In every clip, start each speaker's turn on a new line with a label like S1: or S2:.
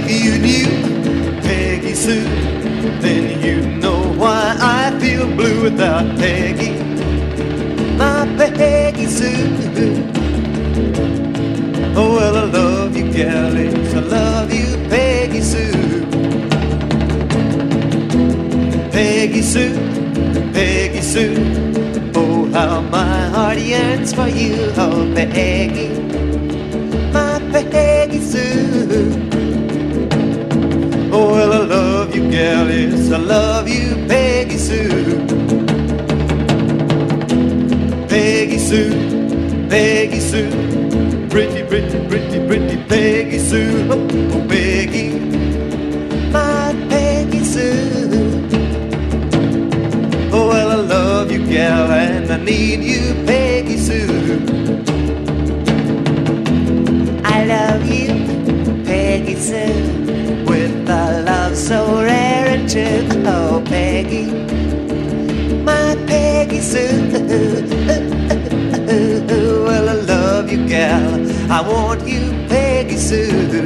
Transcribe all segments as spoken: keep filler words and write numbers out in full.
S1: you knew Peggy Sue, then you know why I feel blue without Peggy, my Peggy Sue. Oh, well, I love you, gallies, I love you, Peggy Sue. Peggy Sue, Peggy Sue, oh, how my heart yearns for you, oh, Peggy, my Peggy Sue. Oh, well, I love you, gallies, I love you, Peggy Sue. Peggy Sue, Peggy Sue, pretty, pretty, pretty, pretty Peggy Sue. Oh, oh, Peggy, my Peggy Sue. Oh, well, I love you, gal, and I need you, Peggy Sue.
S2: I love you, Peggy Sue, with a love so rare and true. Oh, Peggy, my Peggy Sue.
S1: Well, I love you, gal, I want you, Peggy Sue.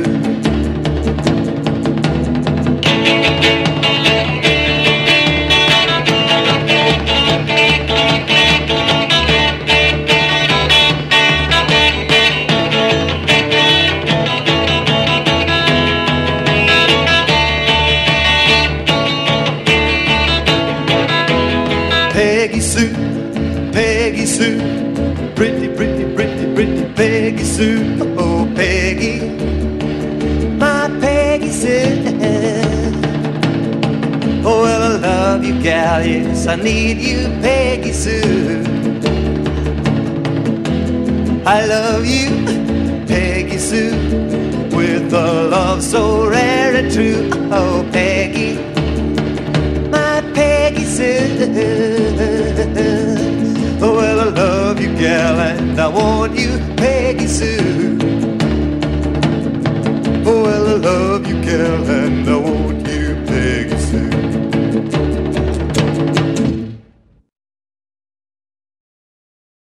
S1: Peggy Sue, Peggy Sue, pretty, pretty, pretty, pretty Peggy Sue. Oh, Peggy, my Peggy Sue. Oh, well, I love you, gal, yes, I need you, Peggy Sue. I love you, Peggy Sue, with a love so rare and true. Oh, Peggy, my Peggy Sue. Oh, well, I love you, gal, and I want you, Peggy Sue. Oh, well, I love you, gal, and I want